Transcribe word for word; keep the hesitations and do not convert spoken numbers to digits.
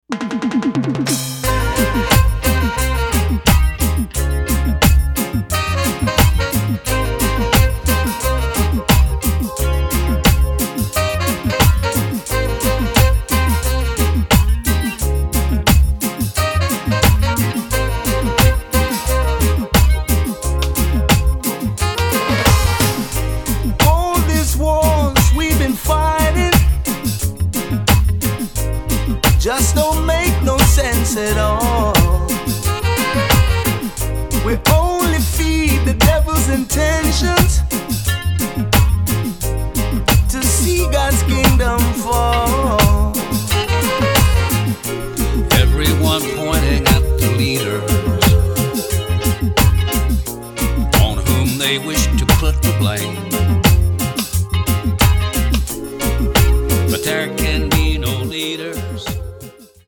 Just don't make no sense at all. We only feed the devil's intentions to see God's kingdom fall.